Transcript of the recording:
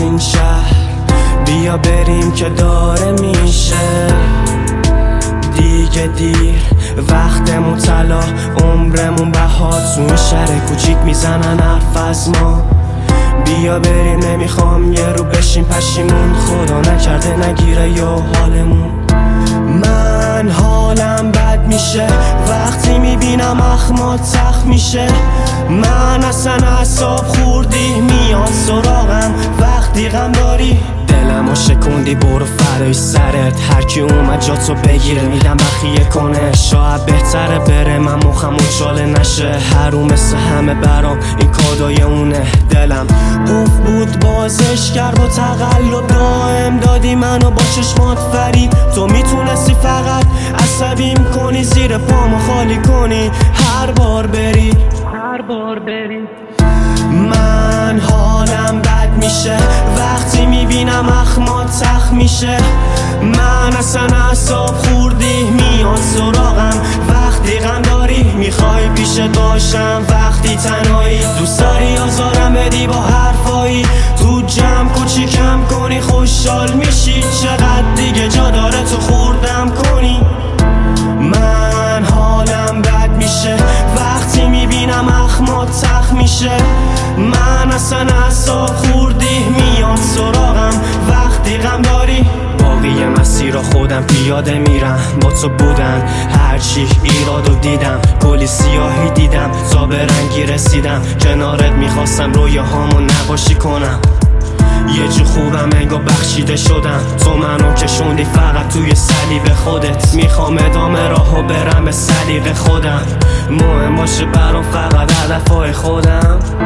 این شهر، بیا بریم که داره میشه دیگه دیر. وقتمون طلا، عمرمون بهار، تو این شهر کوچیک میزنن حرف از ما. بیا بریم، نمیخوام یه رو بشیم پشیمون، خدا نکرده نگیره یا حالمون. من حالم بد میشه وقتی میبینم اخمات تخت میشه. من اصلا اعصاب خوردی میاد سراغم وقتی غم داری. دلمو شکوندی، برو فرای سرت، هرکی اومد جاتو بگیره میدم بخیه کنه. شاید بهتره بره، من مخم اچاله نشه. هرو مثل همه برام این کادای اونه. دلم قفل بود بازش کرد با تقلب، دائم دادی منو با چشمات فرید. تو میتونستی فقط عصبیم کنی، زیر پامو خالی کنی هر بار بری. من حالم بد میشه وقتی میبینم اخمات تخت میشه. من اصلا اعصاب خوردی میاد سراغم وقتی غم داری. میخوای پیشت باشم وقتی تنهایی، دوست داری آزارم بدی با حرفایی. تو جمع کوچیکم کنی خوشحال میشی، چقدر دیگه جا داره تو خوردم کنی. من حالم بد میشه وقتی میبینم اخمات تخت میشه. من اصلا اعصاب خوردی میاد سراغم وقتی غم داری. باقی مسیر رو خودم پیاده میرم، با تو بودن هرچی ایرادو دیدم. کلی سیاهی دیدم تا به رنگی رسیدم، کنارت میخواستم رویاهامو نباشی کنم. یه جو خوبم انگار بخشیده شدم، تو منو کشوندی فقط توی صلیب خودت. میخوام ادامه راهو برم به سلیقه خودم، مهم باشه برام فقط هدفهای خودم.